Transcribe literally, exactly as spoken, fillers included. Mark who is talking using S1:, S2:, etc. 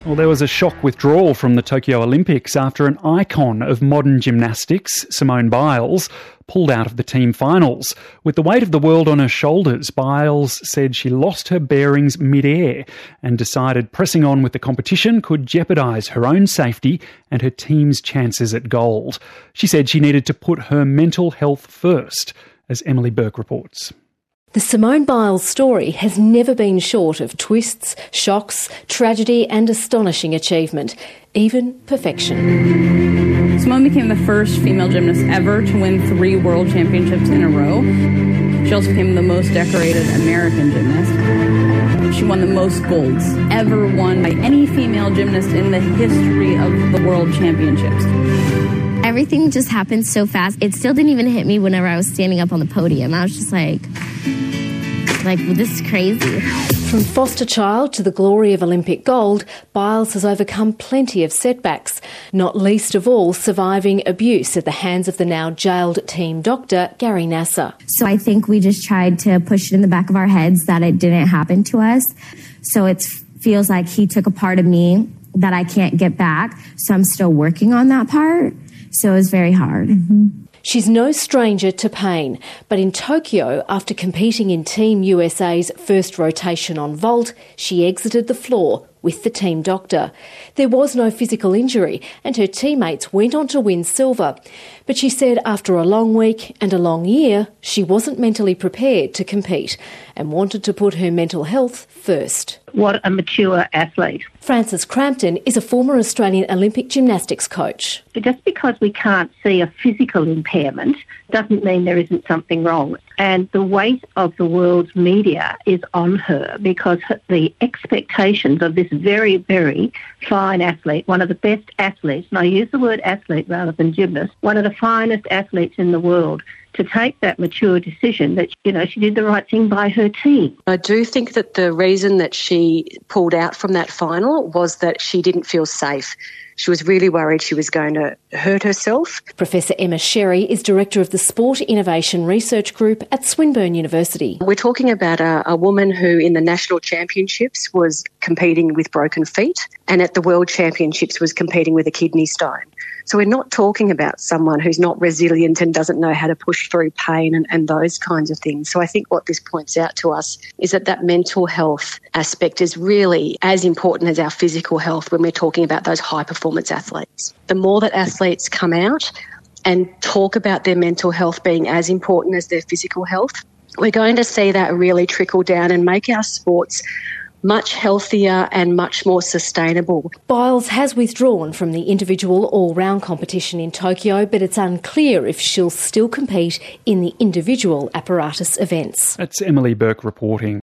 S1: Well, there was a shock withdrawal from the Tokyo Olympics after an icon of modern gymnastics, Simone Biles, pulled out of the team finals. With the weight of the world on her shoulders, Biles said she lost her bearings mid-air and decided pressing on with the competition could jeopardise her own safety and her team's chances at gold. She said she needed to put her mental health first, as Emily Burke reports.
S2: The Simone Biles story has never been short of twists, shocks, tragedy and astonishing achievement, even perfection.
S3: Simone became the first female gymnast ever to win three world championships in a row. She also became the most decorated American gymnast. She won the most golds ever won by any female gymnast in the history of the world championships.
S4: Everything just happened so fast. It still didn't even hit me whenever I was standing up on the podium. I was just like, like, well, this is crazy.
S2: From foster child to the glory of Olympic gold, Biles has overcome plenty of setbacks, not least of all surviving abuse at the hands of the now jailed team doctor, Gary Nasser.
S4: So I think we just tried to push it in the back of our heads that it didn't happen to us. So it feels like he took a part of me that I can't get back. So I'm still working on that part. So it was very hard. Mm-hmm.
S2: She's no stranger to pain, but in Tokyo, after competing in Team U S A's first rotation on vault, she exited the floor with the team doctor. There was no physical injury and her teammates went on to win silver. But she said after a long week and a long year, she wasn't mentally prepared to compete and wanted to put her mental health first.
S5: What a mature athlete.
S2: Frances Crampton is a former Australian Olympic gymnastics coach.
S5: Just because we can't see a physical impairment doesn't mean there isn't something wrong. And the weight of the world's media is on her because the expectations of this very, very fine athlete, one of the best athletes, and I use the word athlete rather than gymnast, one of the finest athletes in the world, to take that mature decision that, you know, she did the right thing by her team.
S6: I do think that the reason that she pulled out from that final was that she didn't feel safe. She was really worried she was going to hurt herself.
S2: Professor Emma Sherry is Director of the Sport Innovation Research Group at Swinburne University.
S6: We're talking about a, a woman who in the national championships was competing with broken feet and at the world championships was competing with a kidney stone. So we're not talking about someone who's not resilient and doesn't know how to push through pain and, and those kinds of things. So I think what this points out to us is that that mental health aspect is really as important as our physical health when we're talking about those high-performance athletes. The more that athletes come out and talk about their mental health being as important as their physical health, we're going to see that really trickle down and make our sports much healthier and much more sustainable.
S2: Biles has withdrawn from the individual all-round competition in Tokyo, but it's unclear if she'll still compete in the individual apparatus events.
S1: That's Emily Burke reporting.